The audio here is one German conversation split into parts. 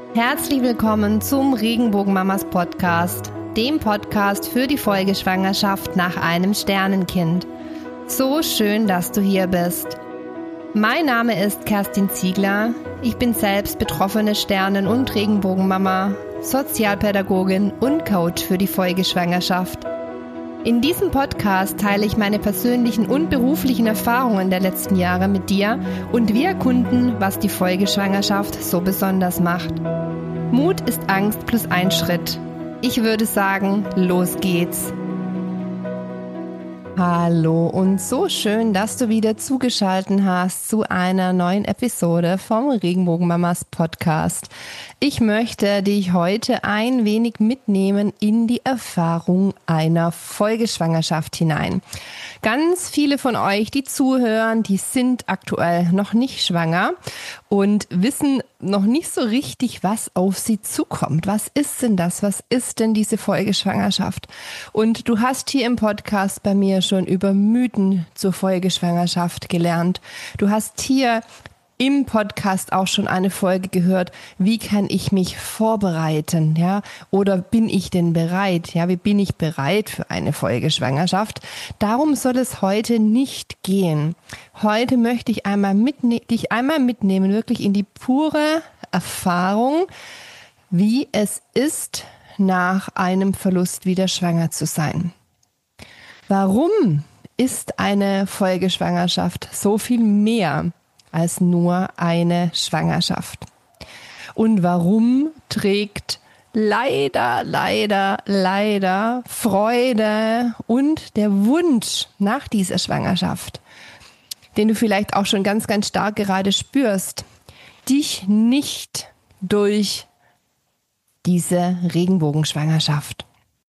Herzlich willkommen zum Regenbogenmamas Podcast, dem Podcast für die Folgeschwangerschaft nach einem Sternenkind. So schön, dass du hier bist. Mein Name ist Kerstin Ziegler. Ich bin selbst betroffene Sternen- und Regenbogenmama, Sozialpädagogin und Coach für die Folgeschwangerschaft. In diesem Podcast teile ich meine persönlichen und beruflichen Erfahrungen der letzten Jahre mit dir und wir erkunden, was die Folgeschwangerschaft so besonders macht. Mut ist Angst plus ein Schritt. Ich würde sagen, los geht's. Hallo und so schön, dass du wieder zugeschaltet hast zu einer neuen Episode vom Regenbogenmamas Podcast. Ich möchte dich heute ein wenig mitnehmen in die Erfahrung einer Folgeschwangerschaft hinein. Ganz viele von euch, die zuhören, die sind aktuell noch nicht schwanger und wissen noch nicht so richtig, was auf sie zukommt. Was ist denn das? Was ist denn diese Folgeschwangerschaft? Und du hast hier im Podcast bei mir schon über Mythen zur Folgeschwangerschaft gelernt. Du hast hier im Podcast auch schon eine Folge gehört, wie kann ich mich vorbereiten, ja? Oder bin ich denn bereit? Ja, wie bin ich bereit für eine Folgeschwangerschaft? Darum soll es heute nicht gehen. Heute möchte ich dich einmal mitnehmen, wirklich in die pure Erfahrung, wie es ist, nach einem Verlust wieder schwanger zu sein. Warum ist eine Folgeschwangerschaft so viel mehr als nur eine Schwangerschaft? Und warum trägt leider Freude und der Wunsch nach dieser Schwangerschaft, den du vielleicht auch schon ganz stark gerade spürst, dich nicht durch diese Regenbogenschwangerschaft?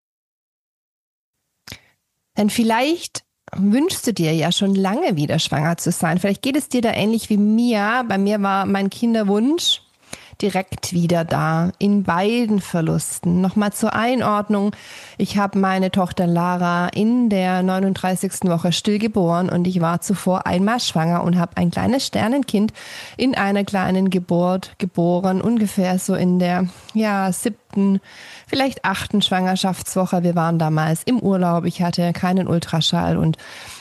Denn vielleicht wünschst du dir ja schon lange wieder schwanger zu sein. Vielleicht geht es dir da ähnlich wie mir. Bei mir war mein Kinderwunsch direkt wieder da, in beiden Verlusten. Nochmal zur Einordnung. Ich habe meine Tochter Lara in der 39. Woche stillgeboren und ich war zuvor einmal schwanger und habe ein kleines Sternenkind in einer kleinen Geburt geboren, ungefähr so in der 7., vielleicht 8. Schwangerschaftswoche. Wir waren damals im Urlaub. Ich hatte keinen Ultraschall und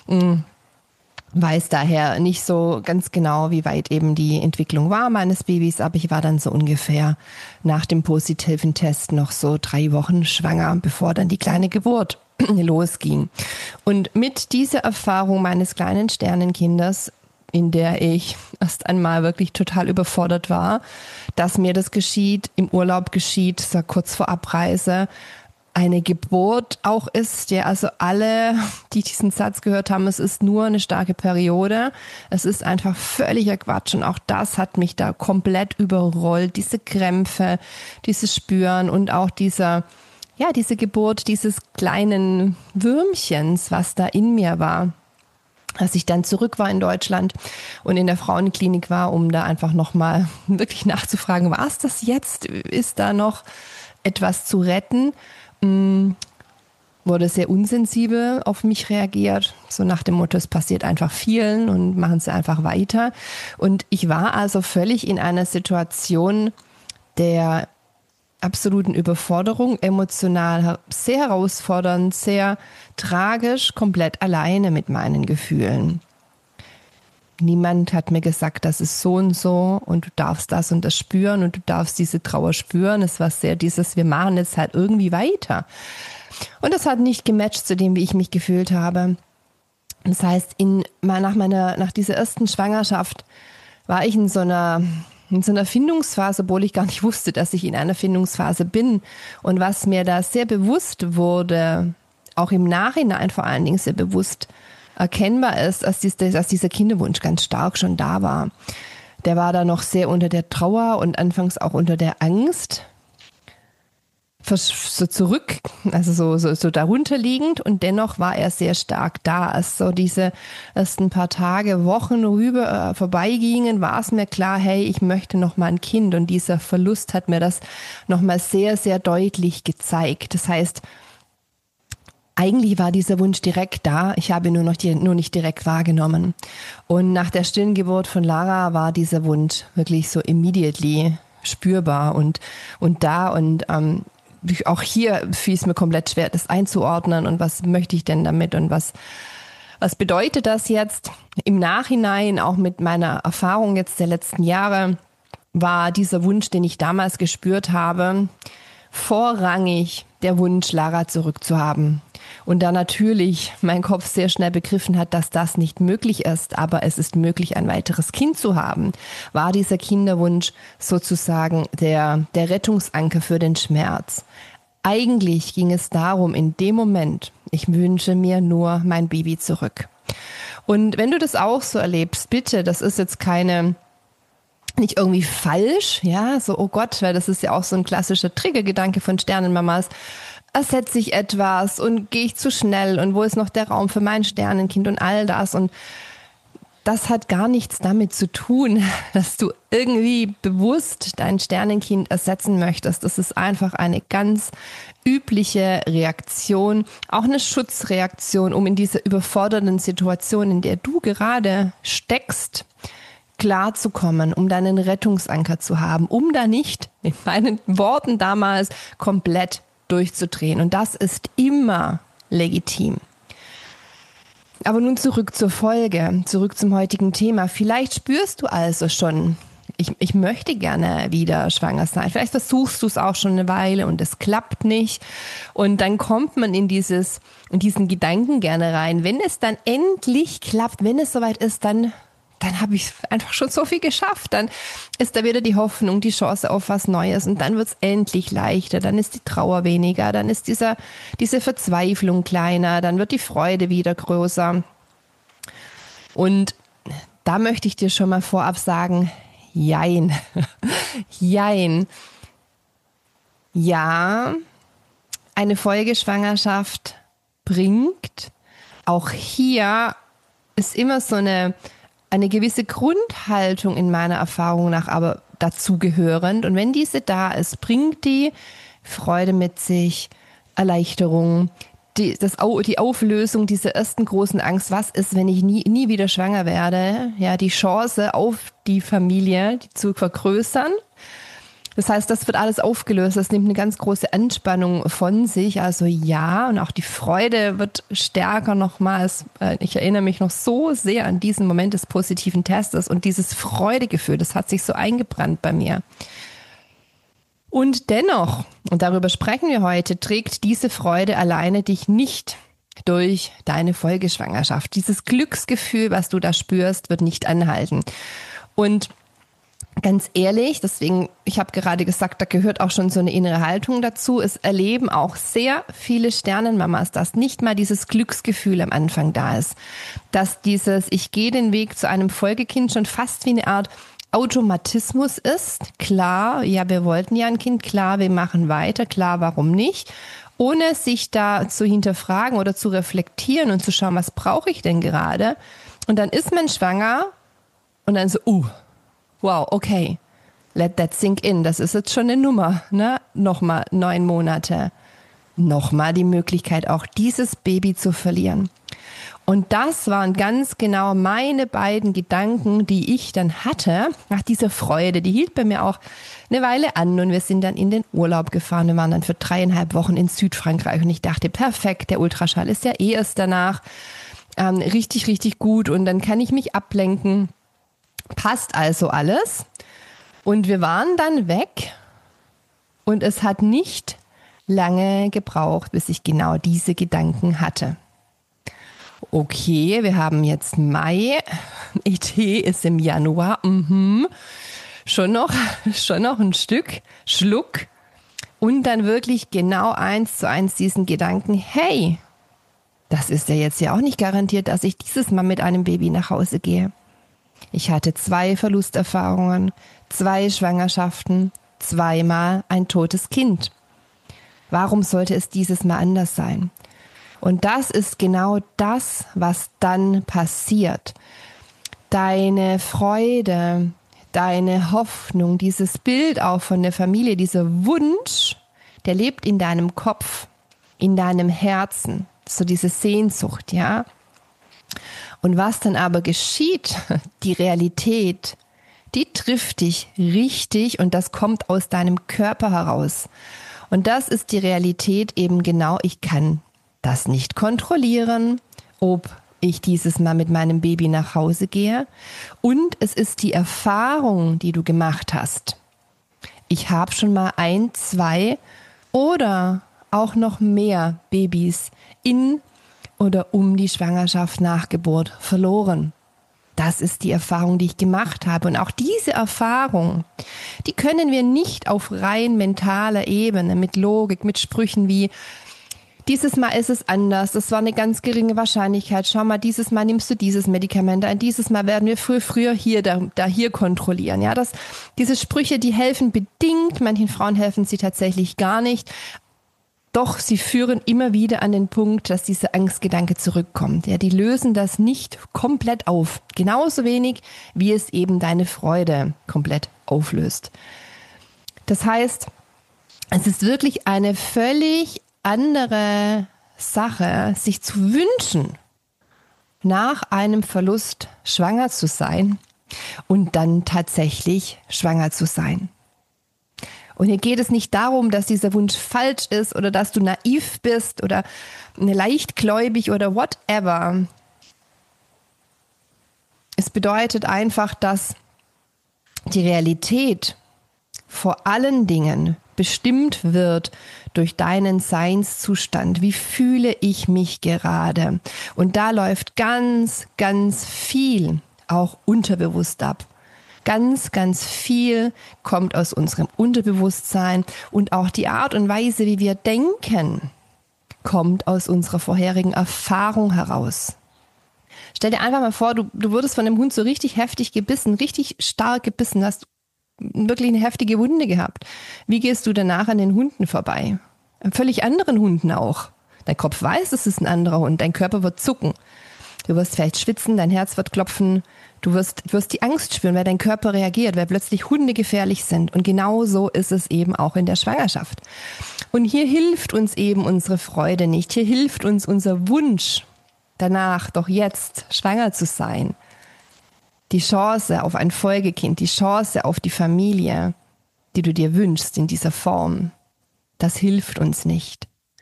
weiß daher nicht so ganz genau, wie weit eben die Entwicklung war meines Babys, aber ich war dann so ungefähr nach dem positiven Test noch so 3 Wochen schwanger, bevor dann die kleine Geburt losging. Und mit dieser Erfahrung meines kleinen Sternenkindes, in der ich erst einmal wirklich total überfordert war, dass mir das geschieht, im Urlaub geschieht, so kurz vor Abreise, eine Geburt auch ist, ja, also alle, die diesen Satz gehört haben, es ist nur eine starke Periode, es ist einfach völliger Quatsch und auch das hat mich da komplett überrollt, diese Krämpfe, dieses Spüren und auch diese Geburt dieses kleinen Würmchens, was da in mir war. Als ich dann zurück war in Deutschland und in der Frauenklinik war, um da einfach nochmal wirklich nachzufragen, war es das jetzt? Ist da noch etwas zu retten? Wurde sehr unsensibel auf mich reagiert, so nach dem Motto, es passiert einfach vielen und machen sie einfach weiter. Und ich war also völlig in einer Situation der absoluten Überforderung, emotional sehr herausfordernd, sehr tragisch, komplett alleine mit meinen Gefühlen. Niemand hat mir gesagt, das ist so und so und du darfst das und das spüren und du darfst diese Trauer spüren. Es war sehr wir machen jetzt halt irgendwie weiter. Und das hat nicht gematcht zu dem, wie ich mich gefühlt habe. Das heißt, nach dieser ersten Schwangerschaft war ich in so einer Findungsphase, obwohl ich gar nicht wusste, dass ich in einer Findungsphase bin. Und was mir da sehr bewusst wurde, auch im Nachhinein vor allen Dingen sehr bewusst erkennbar ist, als dieser Kinderwunsch ganz stark schon da war. Der war da noch sehr unter der Trauer und anfangs auch unter der Angst. So zurück, also so darunter liegend und dennoch war er sehr stark da. Als so diese ersten paar Tage, Wochen vorbeigingen, war es mir klar, hey, ich möchte noch mal ein Kind und dieser Verlust hat mir das noch mal sehr, sehr deutlich gezeigt. Das heißt, eigentlich war dieser Wunsch direkt da, ich habe ihn nur nicht direkt wahrgenommen. Und nach der stillen Geburt von Lara war dieser Wunsch wirklich so immediately spürbar und da und auch hier fiel es mir komplett schwer, das einzuordnen und was möchte ich denn damit und was bedeutet das jetzt? Im Nachhinein, auch mit meiner Erfahrung jetzt der letzten Jahre, war dieser Wunsch, den ich damals gespürt habe, vorrangig der Wunsch, Lara zurückzuhaben. Und da natürlich mein Kopf sehr schnell begriffen hat, dass das nicht möglich ist, aber es ist möglich, ein weiteres Kind zu haben, war dieser Kinderwunsch sozusagen der Rettungsanker für den Schmerz. Eigentlich ging es darum, in dem Moment, ich wünsche mir nur mein Baby zurück. Und wenn du das auch so erlebst, bitte, das ist jetzt nicht irgendwie falsch, ja, so, oh Gott, weil das ist ja auch so ein klassischer Triggergedanke von Sternenmamas. Ersetze ich etwas und gehe ich zu schnell und wo ist noch der Raum für mein Sternenkind und all das und das hat gar nichts damit zu tun, dass du irgendwie bewusst dein Sternenkind ersetzen möchtest. Das ist einfach eine ganz übliche Reaktion, auch eine Schutzreaktion, um in dieser überfordernden Situation, in der du gerade steckst, klarzukommen, um deinen Rettungsanker zu haben, um da nicht, in meinen Worten damals, komplett durchzudrehen. Und das ist immer legitim. Aber nun zurück zur Folge, zurück zum heutigen Thema. Vielleicht spürst du also schon, ich möchte gerne wieder schwanger sein. Vielleicht versuchst du es auch schon eine Weile und es klappt nicht. Und dann kommt man in diesen Gedanken gerne rein. Wenn es dann endlich klappt, wenn es soweit ist, dann habe ich einfach schon so viel geschafft. Dann ist da wieder die Hoffnung, die Chance auf was Neues und dann wird es endlich leichter. Dann ist die Trauer weniger, dann ist diese Verzweiflung kleiner, dann wird die Freude wieder größer. Und da möchte ich dir schon mal vorab sagen, jein. Jein. Ja, eine Folgeschwangerschaft bringt. Auch hier ist immer so eine gewisse Grundhaltung in meiner Erfahrung nach aber dazugehörend. Und wenn diese da ist, bringt die Freude mit sich, Erleichterung, die Auflösung dieser ersten großen Angst. Was ist, wenn ich nie wieder schwanger werde? Ja, die Chance auf die Familie, die zu vergrößern. Das heißt, das wird alles aufgelöst. Das nimmt eine ganz große Anspannung von sich. Also ja, und auch die Freude wird stärker nochmals. Ich erinnere mich noch so sehr an diesen Moment des positiven Testes und dieses Freudegefühl, das hat sich so eingebrannt bei mir. Und dennoch, und darüber sprechen wir heute, trägt diese Freude alleine dich nicht durch deine Folgeschwangerschaft. Dieses Glücksgefühl, was du da spürst, wird nicht anhalten. Und ganz ehrlich, deswegen, ich habe gerade gesagt, da gehört auch schon so eine innere Haltung dazu. Es erleben auch sehr viele Sternenmamas, dass nicht mal dieses Glücksgefühl am Anfang da ist. Dass ich gehe den Weg zu einem Folgekind schon fast wie eine Art Automatismus ist. Klar, ja, wir wollten ja ein Kind, klar, wir machen weiter, klar, warum nicht? Ohne sich da zu hinterfragen oder zu reflektieren und zu schauen, was brauche ich denn gerade? Und dann ist man schwanger und dann so, wow, okay, let that sink in. Das ist jetzt schon eine Nummer, ne? Nochmal 9 Monate. Nochmal die Möglichkeit, auch dieses Baby zu verlieren. Und das waren ganz genau meine beiden Gedanken, die ich dann hatte, nach dieser Freude. Die hielt bei mir auch eine Weile an und wir sind dann in den Urlaub gefahren. Wir waren dann für 3,5 Wochen in Südfrankreich und ich dachte, perfekt, der Ultraschall ist ja erst danach. Richtig, richtig gut und dann kann ich mich ablenken. Passt also alles. Und wir waren dann weg und es hat nicht lange gebraucht, bis ich genau diese Gedanken hatte. Okay, wir haben jetzt Mai, ET ist im Januar, schon noch ein Schluck und dann wirklich genau 1:1 diesen Gedanken, hey, das ist ja jetzt ja auch nicht garantiert, dass ich dieses Mal mit einem Baby nach Hause gehe. Ich hatte 2 Verlusterfahrungen, 2 Schwangerschaften, 2-mal ein totes Kind. Warum sollte es dieses Mal anders sein? Und das ist genau das, was dann passiert. Deine Freude, deine Hoffnung, dieses Bild auch von der Familie, dieser Wunsch, der lebt in deinem Kopf, in deinem Herzen. So diese Sehnsucht, ja. Und was dann aber geschieht, die Realität, die trifft dich richtig und das kommt aus deinem Körper heraus. Und das ist die Realität eben genau. Ich kann das nicht kontrollieren, ob ich dieses Mal mit meinem Baby nach Hause gehe. Und es ist die Erfahrung, die du gemacht hast. Ich habe schon mal 1, 2 oder auch noch mehr Babys in oder um die Schwangerschaft nach Geburt verloren. Das ist die Erfahrung, die ich gemacht habe. Und auch diese Erfahrung, die können wir nicht auf rein mentaler Ebene mit Logik, mit Sprüchen wie dieses Mal ist es anders, das war eine ganz geringe Wahrscheinlichkeit. Schau mal, dieses Mal nimmst du dieses Medikament ein, dieses Mal werden wir früher hier kontrollieren. Ja, diese Sprüche, die helfen bedingt, manchen Frauen helfen sie tatsächlich gar nicht. Doch sie führen immer wieder an den Punkt, dass dieser Angstgedanke zurückkommt. Ja, die lösen das nicht komplett auf. Genauso wenig, wie es eben deine Freude komplett auflöst. Das heißt, es ist wirklich eine völlig andere Sache, sich zu wünschen, nach einem Verlust schwanger zu sein und dann tatsächlich schwanger zu sein. Und hier geht es nicht darum, dass dieser Wunsch falsch ist oder dass du naiv bist oder leichtgläubig oder whatever. Es bedeutet einfach, dass die Realität vor allen Dingen bestimmt wird durch deinen Seinszustand. Wie fühle ich mich gerade? Und da läuft ganz, ganz viel auch unterbewusst ab. Ganz, ganz viel kommt aus unserem Unterbewusstsein und auch die Art und Weise, wie wir denken, kommt aus unserer vorherigen Erfahrung heraus. Stell dir einfach mal vor, du wurdest von einem Hund so richtig heftig gebissen, richtig stark gebissen, hast wirklich eine heftige Wunde gehabt. Wie gehst du danach an den Hunden vorbei? An völlig anderen Hunden auch. Dein Kopf weiß, es ist ein anderer Hund, dein Körper wird zucken. Du wirst vielleicht schwitzen, dein Herz wird klopfen, du wirst die Angst spüren, weil dein Körper reagiert, weil plötzlich Hunde gefährlich sind. Und genau so ist es eben auch in der Schwangerschaft. Und hier hilft uns eben unsere Freude nicht. Hier hilft uns unser Wunsch danach, doch jetzt schwanger zu sein. Die Chance auf ein Folgekind, die Chance auf die Familie, die du dir wünschst in dieser Form, das hilft uns nicht.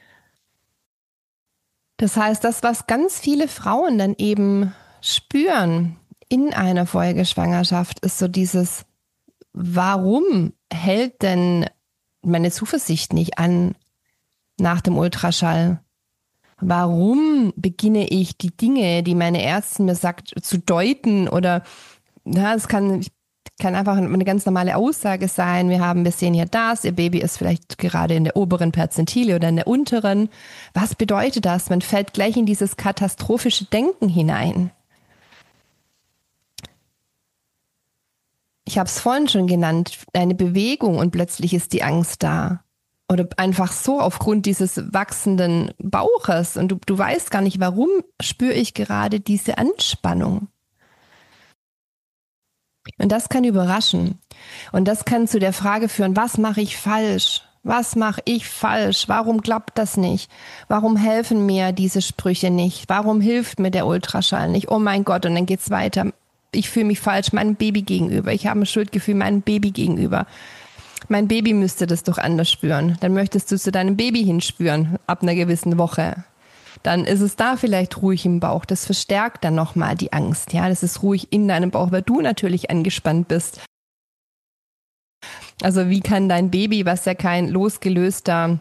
Das heißt, das, was ganz viele Frauen dann eben spüren in einer Folgeschwangerschaft, ist so dieses, warum hält denn meine Zuversicht nicht an nach dem Ultraschall? Warum beginne ich die Dinge, die meine Ärztin mir sagt, zu deuten oder es kann einfach eine ganz normale Aussage sein. Wir sehen hier das, Ihr Baby ist vielleicht gerade in der oberen Perzentile oder in der unteren. Was bedeutet das? Man fällt gleich in dieses katastrophische Denken hinein. Ich habe es vorhin schon genannt, eine Bewegung und plötzlich ist die Angst da. Oder einfach so aufgrund dieses wachsenden Bauches und du weißt gar nicht, warum spüre ich gerade diese Anspannung. Und das kann überraschen. Und das kann zu der Frage führen, was mache ich falsch? Was mache ich falsch? Warum klappt das nicht? Warum helfen mir diese Sprüche nicht? Warum hilft mir der Ultraschall nicht? Oh mein Gott, und dann geht's weiter. Ich fühle mich falsch meinem Baby gegenüber. Ich habe ein Schuldgefühl meinem Baby gegenüber. Mein Baby müsste das doch anders spüren. Dann möchtest du zu deinem Baby hinspüren, ab einer gewissen Woche. Dann ist es da vielleicht ruhig im Bauch. Das verstärkt dann nochmal die Angst. Ja, das ist ruhig in deinem Bauch, weil du natürlich angespannt bist. Also wie kann dein Baby, was ja keine losgelöste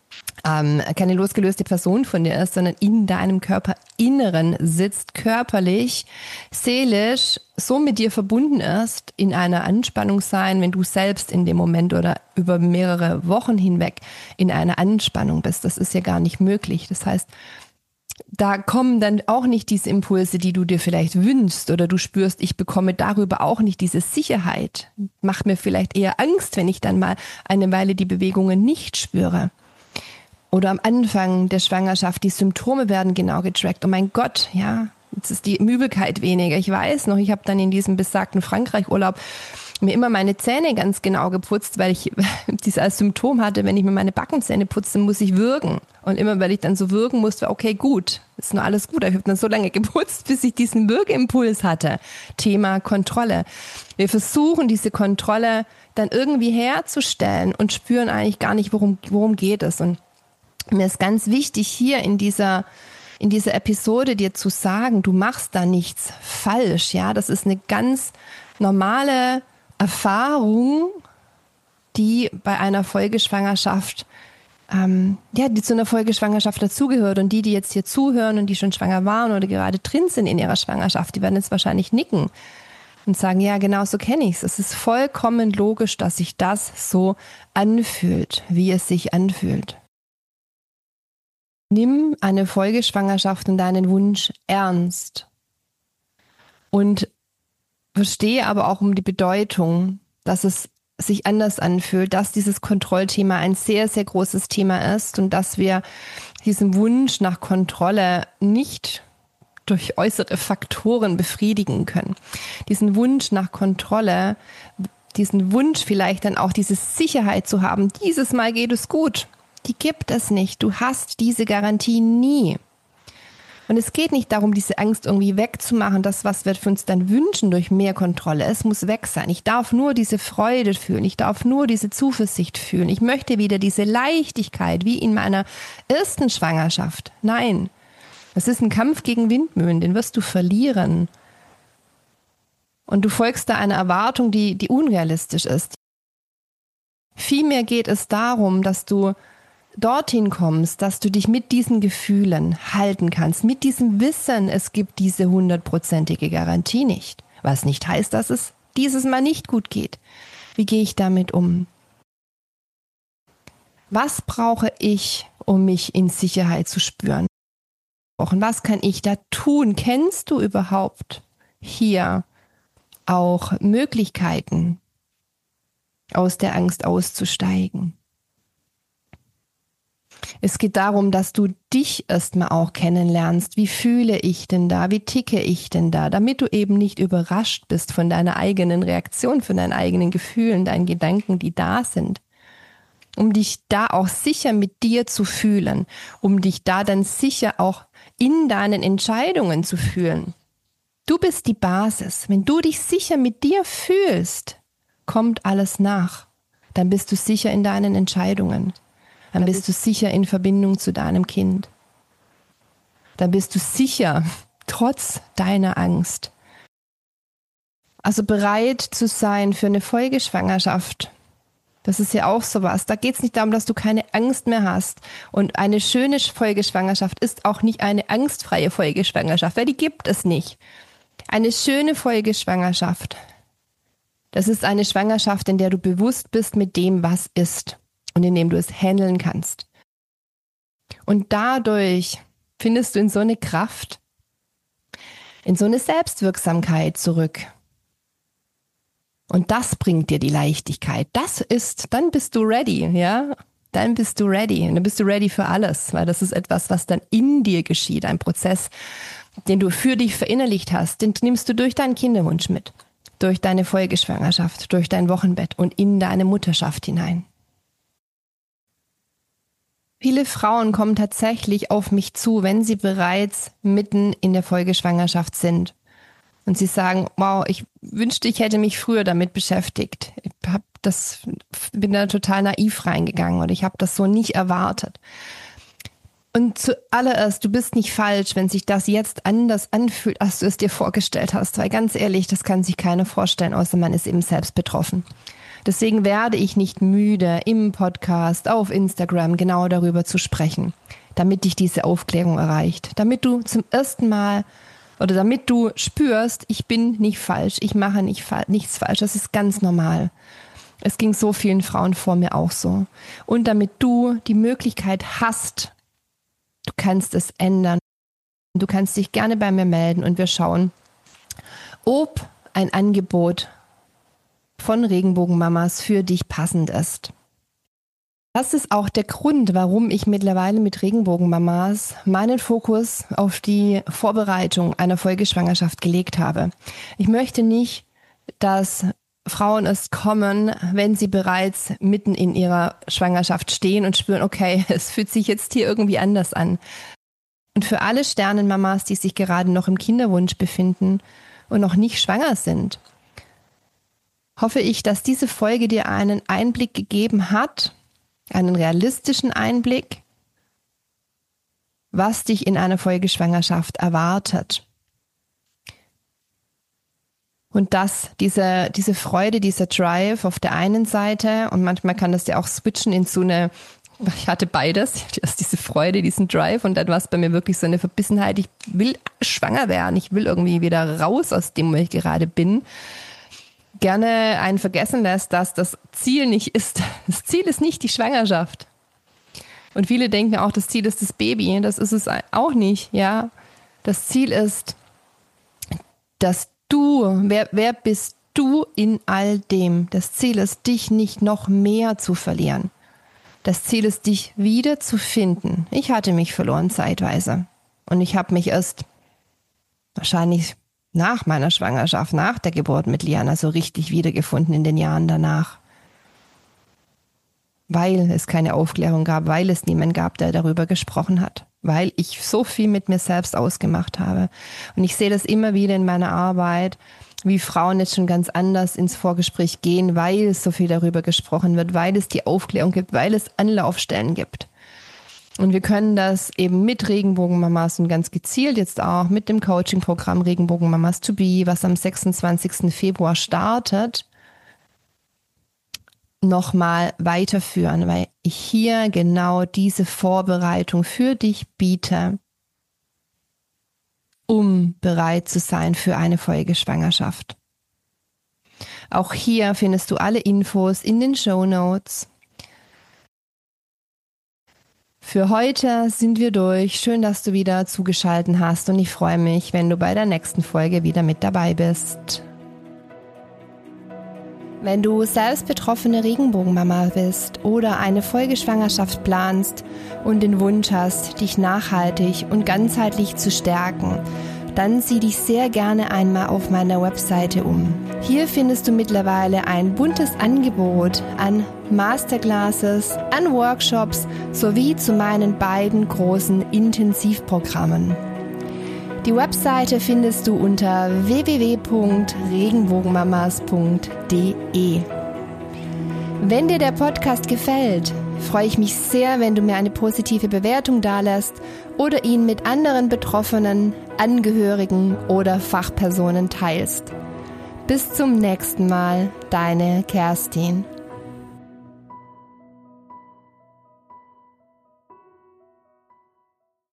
Person von dir ist, sondern in deinem Körperinneren sitzt, körperlich, seelisch so mit dir verbunden ist, in einer Anspannung sein, wenn du selbst in dem Moment oder über mehrere Wochen hinweg in einer Anspannung bist. Das ist ja gar nicht möglich. Das heißt, da kommen dann auch nicht diese Impulse, die du dir vielleicht wünschst oder du spürst, ich bekomme darüber auch nicht diese Sicherheit. Macht mir vielleicht eher Angst, wenn ich dann mal eine Weile die Bewegungen nicht spüre. Oder am Anfang der Schwangerschaft, die Symptome werden genau getrackt. Oh mein Gott, ja, jetzt ist die Übelkeit weniger. Ich weiß noch, ich habe dann in diesem besagten Frankreich-Urlaub mir immer meine Zähne ganz genau geputzt, weil ich dieses als Symptom hatte, wenn ich mir meine Backenzähne putze, muss ich würgen. Und immer, weil ich dann so wirken musste, okay, gut, ist nur alles gut. Ich habe dann so lange geputzt, bis ich diesen Wirkimpuls hatte. Thema Kontrolle. Wir versuchen, diese Kontrolle dann irgendwie herzustellen und spüren eigentlich gar nicht, worum geht es. Und mir ist ganz wichtig, hier in dieser Episode dir zu sagen, du machst da nichts falsch. Ja, das ist eine ganz normale Erfahrung, die bei einer Folgeschwangerschaft die zu einer Folgeschwangerschaft dazugehört. Und die jetzt hier zuhören und die schon schwanger waren oder gerade drin sind in ihrer Schwangerschaft, die werden jetzt wahrscheinlich nicken und sagen, ja, genau so kenne ich es. Es ist vollkommen logisch, dass sich das so anfühlt, wie es sich anfühlt. Nimm eine Folgeschwangerschaft und deinen Wunsch ernst. Und verstehe aber auch um die Bedeutung, dass es sich anders anfühlt, dass dieses Kontrollthema ein sehr, sehr großes Thema ist und dass wir diesen Wunsch nach Kontrolle nicht durch äußere Faktoren befriedigen können. Diesen Wunsch nach Kontrolle, diesen Wunsch vielleicht dann auch diese Sicherheit zu haben, dieses Mal geht es gut, die gibt es nicht. Du hast diese Garantie nie. Und es geht nicht darum, diese Angst irgendwie wegzumachen, das, was wir für uns dann wünschen durch mehr Kontrolle. Es muss weg sein. Ich darf nur diese Freude fühlen. Ich darf nur diese Zuversicht fühlen. Ich möchte wieder diese Leichtigkeit, wie in meiner ersten Schwangerschaft. Nein, das ist ein Kampf gegen Windmühlen, den wirst du verlieren. Und du folgst da einer Erwartung, die unrealistisch ist. Vielmehr geht es darum, dass du dorthin kommst, dass du dich mit diesen Gefühlen halten kannst, mit diesem Wissen, es gibt diese 100%ige Garantie nicht. Was nicht heißt, dass es dieses Mal nicht gut geht. Wie gehe ich damit um? Was brauche ich, um mich in Sicherheit zu spüren? Und was kann ich da tun? Kennst du überhaupt hier auch Möglichkeiten, aus der Angst auszusteigen? Es geht darum, dass du dich erstmal auch kennenlernst. Wie fühle ich denn da? Wie ticke ich denn da? Damit du eben nicht überrascht bist von deiner eigenen Reaktion, von deinen eigenen Gefühlen, deinen Gedanken, die da sind. Um dich da auch sicher mit dir zu fühlen. Um dich da dann sicher auch in deinen Entscheidungen zu fühlen. Du bist die Basis. Wenn du dich sicher mit dir fühlst, kommt alles nach. Dann bist du sicher in deinen Entscheidungen. Dann bist du sicher in Verbindung zu deinem Kind. Dann bist du sicher, trotz deiner Angst. Also bereit zu sein für eine Folgeschwangerschaft. Das ist ja auch sowas. Da geht es nicht darum, dass du keine Angst mehr hast. Und eine schöne Folgeschwangerschaft ist auch nicht eine angstfreie Folgeschwangerschaft, weil die gibt es nicht. Eine schöne Folgeschwangerschaft, das ist eine Schwangerschaft, in der du bewusst bist mit dem, was ist. Und indem du es handeln kannst. Und dadurch findest du in so eine Kraft, in so eine Selbstwirksamkeit zurück. Und das bringt dir die Leichtigkeit. Dann bist du ready, ja? Dann bist du ready. Und dann bist du ready für alles, weil das ist etwas, was dann in dir geschieht. Ein Prozess, den du für dich verinnerlicht hast, den nimmst du durch deinen Kinderwunsch mit. Durch deine Folgeschwangerschaft, durch dein Wochenbett und in deine Mutterschaft hinein. Viele Frauen kommen tatsächlich auf mich zu, wenn sie bereits mitten in der Folgeschwangerschaft sind. Und sie sagen, wow, ich wünschte, ich hätte mich früher damit beschäftigt. Bin da total naiv reingegangen oder ich habe das so nicht erwartet. Und zuallererst, du bist nicht falsch, wenn sich das jetzt anders anfühlt, als du es dir vorgestellt hast. Weil ganz ehrlich, das kann sich keiner vorstellen, außer man ist eben selbst betroffen. Deswegen werde ich nicht müde, im Podcast, auf Instagram genau darüber zu sprechen, damit dich diese Aufklärung erreicht. Damit du zum ersten Mal oder damit du spürst, ich bin nicht falsch, ich mache nichts falsch, das ist ganz normal. Es ging so vielen Frauen vor mir auch so. Und damit du die Möglichkeit hast, du kannst es ändern. Du kannst dich gerne bei mir melden und wir schauen, ob ein Angebot von Regenbogenmamas für dich passend ist. Das ist auch der Grund, warum ich mittlerweile mit Regenbogenmamas meinen Fokus auf die Vorbereitung einer Folgeschwangerschaft gelegt habe. Ich möchte nicht, dass Frauen es kommen, wenn sie bereits mitten in ihrer Schwangerschaft stehen und spüren, okay, es fühlt sich jetzt hier irgendwie anders an. Und für alle Sternenmamas, die sich gerade noch im Kinderwunsch befinden und noch nicht schwanger sind, hoffe ich, dass diese Folge dir einen Einblick gegeben hat, einen realistischen Einblick, was dich in einer Folgeschwangerschaft erwartet. Und dass diese Freude, dieser Drive auf der einen Seite, und manchmal kann das ja auch switchen in so eine, ich hatte beides, erst diese Freude, diesen Drive, und dann war es bei mir wirklich so eine Verbissenheit, ich will schwanger werden, ich will irgendwie wieder raus aus dem, wo ich gerade bin, gerne einen vergessen lässt, dass das Ziel nicht ist. Das Ziel ist nicht die Schwangerschaft. Und viele denken auch, das Ziel ist das Baby. Das ist es auch nicht, ja. Das Ziel ist, dass wer bist du in all dem? Das Ziel ist, dich nicht noch mehr zu verlieren. Das Ziel ist, dich wieder zu finden. Ich hatte mich verloren zeitweise. Und ich habe mich erst wahrscheinlich nach meiner Schwangerschaft, nach der Geburt mit Liana so richtig wiedergefunden in den Jahren danach. Weil es keine Aufklärung gab, weil es niemanden gab, der darüber gesprochen hat. Weil ich so viel mit mir selbst ausgemacht habe. Und ich sehe das immer wieder in meiner Arbeit, wie Frauen jetzt schon ganz anders ins Vorgespräch gehen, weil es so viel darüber gesprochen wird, weil es die Aufklärung gibt, weil es Anlaufstellen gibt. Und wir können das eben mit Regenbogenmamas und ganz gezielt jetzt auch mit dem Coaching-Programm Regenbogenmamas to be, was am 26. Februar startet, nochmal weiterführen, weil ich hier genau diese Vorbereitung für dich biete, um bereit zu sein für eine Folgeschwangerschaft. Auch hier findest du alle Infos in den Shownotes. Für heute sind wir durch. Schön, dass du wieder zugeschaltet hast, und ich freue mich, wenn du bei der nächsten Folge wieder mit dabei bist. Wenn du selbst betroffene Regenbogenmama bist oder eine Folgeschwangerschaft planst und den Wunsch hast, dich nachhaltig und ganzheitlich zu stärken, dann sieh dich sehr gerne einmal auf meiner Webseite um. Hier findest du mittlerweile ein buntes Angebot an Masterclasses, an Workshops sowie zu meinen beiden großen Intensivprogrammen. Die Webseite findest du unter www.regenbogenmamas.de. Wenn dir der Podcast gefällt, freue ich mich sehr, wenn du mir eine positive Bewertung dalässt oder ihn mit anderen Betroffenen, Angehörigen oder Fachpersonen teilst. Bis zum nächsten Mal, deine Kerstin.